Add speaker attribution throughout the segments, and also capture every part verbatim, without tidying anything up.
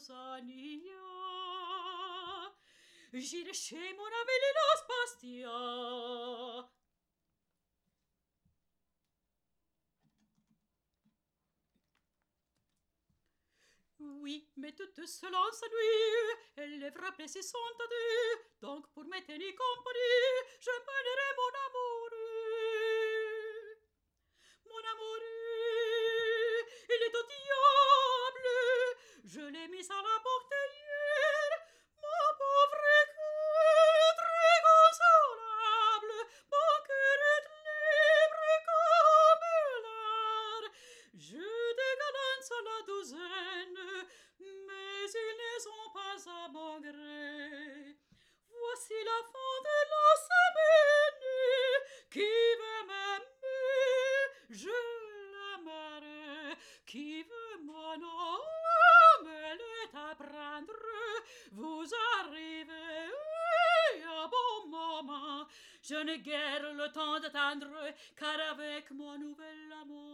Speaker 1: Pausania. J'irai chez mon ami Lilas Bastia. Oui, mais toute seule en sa nuit, elle lèvera blessées sont tendues. Donc pour me tenir compagnie, je mènerai mon amour. Mon amour, il est au diable. Je l'ai mis à la portière. Mon pauvre cœur très consolable. Mon cœur est libre comme l'air. Je dégalance à la douzaine, mais ils ne sont pas à mon gré. Voici la fin de la semaine. Qui veut m'aimer, je l'aimerai. Qui veut mon âme, le t'apprendre. Vous arrivez à bon moment. Je n'ai guère le temps d'attendre, car avec mon nouvel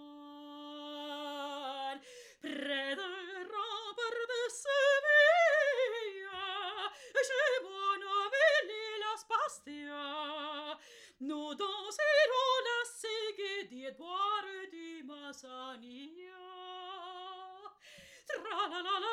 Speaker 1: amour, près de rempart de Séville, chez mon ami Lilas Bastia, nous danserons la Ségédie et boire du Massania. Tra la la la